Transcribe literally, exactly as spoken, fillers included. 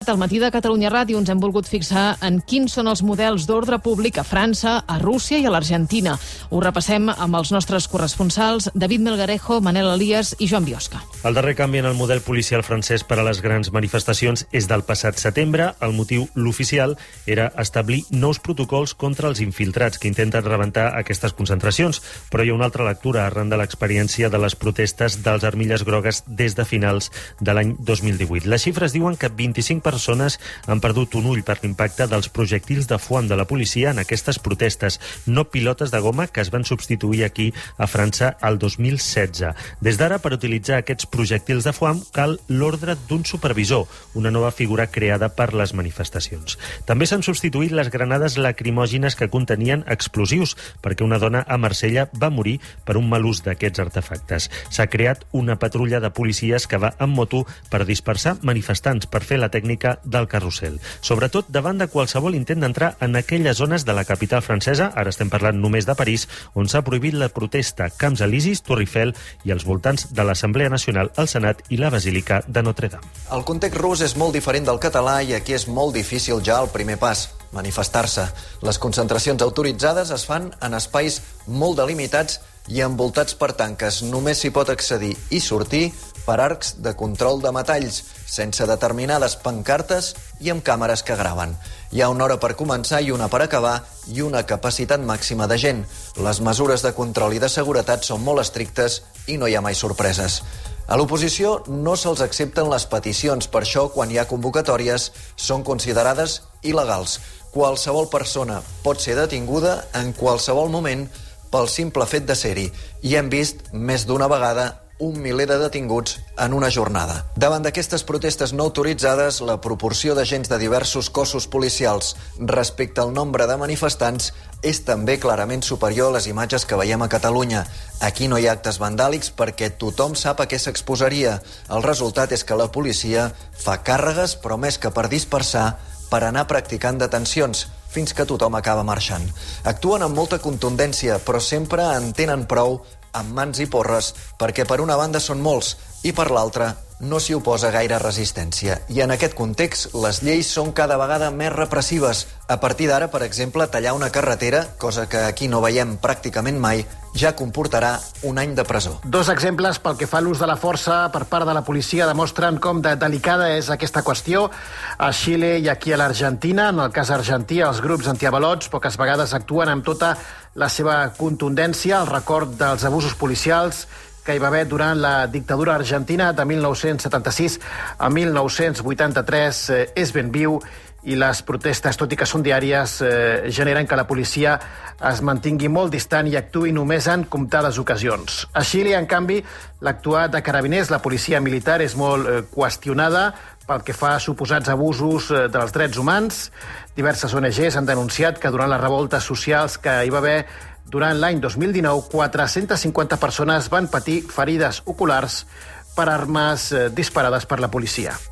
al matí de Catalunya Ràdio ens hem volgut fixar en quins són els models d'ordre públic a França, a Rússia i a l'Argentina. Ho repassem amb els nostres corresponsals David Melgarejo, Manel Elias i Joan Biosca. El darrer canvi en el model policial francès per a les grans manifestacions és del passat setembre. El motiu, l'oficial, era establir nous protocols contra els infiltrats que intenten rebentar aquestes concentracions. Però hi ha una altra lectura arran de l'experiència de les protestes dels armilles grogues des de finals de l'any dos mil divuit. Les xifres diuen que vint-i-cinc persones han perdut un ull per l'impacte dels projectils de foam de la policia en aquestes protestes, no pilotes de goma que es van substituir aquí a França el dos mil setze. Des d'ara, per utilitzar aquests projectils de foam, cal l'ordre d'un supervisor, una nova figura creada per les manifestacions. També s'han substituït les granades lacrimògines que contenien explosius, perquè una dona a Marsella va morir per un mal ús d'aquests artefactes. S'ha creat una patrulla de policies que va amb moto per dispersar manifestants, per fer la tècnica del carrusel. Sobretot davant de qualsevol intent d'entrar en aquelles zones de la capital francesa, ara estem parlant només de París, on s'ha prohibit la protesta, Camps Elisis, Torre Eiffel i els voltants de l'Assemblea Nacional, el Senat i la Basílica de Notre-Dame. El context rus és molt diferent del català i aquí és molt difícil ja el primer pas, manifestar-se. Les concentracions autoritzades es fan en espais molt delimitats i envoltats per tanques. Només s'hi pot accedir i sortir per arcs de control de metalls, sense determinades pancartes i amb càmeres que graven. Hi ha una hora per començar i una per acabar i una capacitat màxima de gent. Les mesures de control i de seguretat són molt estrictes i no hi ha mai sorpreses. A l'oposició no se'ls accepten les peticions, per això quan hi ha convocatòries són considerades il·legals. Qualsevol persona pot ser detinguda en qualsevol moment pel simple fet de ser-hi, i hem vist més d'una vegada un miler de detinguts en una jornada. Davant d'aquestes protestes no autoritzades, la proporció d'agents de diversos cossos policials respecte al nombre de manifestants és també clarament superior a les imatges que veiem a Catalunya. Aquí no hi ha actes vandàlics perquè tothom sap a què s'exposaria. El resultat és que la policia fa càrregues, però més que per dispersar, per anar practicant detencions, fins que tothom acaba marxant. Actuen amb molta contundència, però sempre en tenen prou amb mans i porres, perquè per una banda són molts i per l'altra no s'hi oposa gaire resistència. I en aquest context, les lleis són cada vegada més repressives. A partir d'ara, per exemple, tallar una carretera, cosa que aquí no veiem pràcticament mai, ja comportarà un any de presó. Dos exemples pel que fa a l'ús de la força per part de la policia demostren com de delicada és aquesta qüestió. A Xile i aquí a l'Argentina, en el cas argentí, els grups antiavalots poques vegades actuen amb tota la seva contundència. El record dels abusos policials que hi va haver durant la dictadura argentina de mil nou-cents setanta-sis a mil nou-cents vuitanta-tres eh, és ben viu, i les protestes, tot i que són diàries, eh, generen que la policia es mantingui molt distant i actuï només en comptades ocasions. A Xile, en canvi, l'actuat de carabiners, la policia militar, és molt eh, qüestionada pel que fa a suposats abusos eh, dels drets humans. Diverses O N Ges han denunciat que durant les revoltes socials que hi va haver durant l'any dos mil dinou, quatre-centes cinquanta persones van patir ferides oculars per armes eh, disparades per la policia.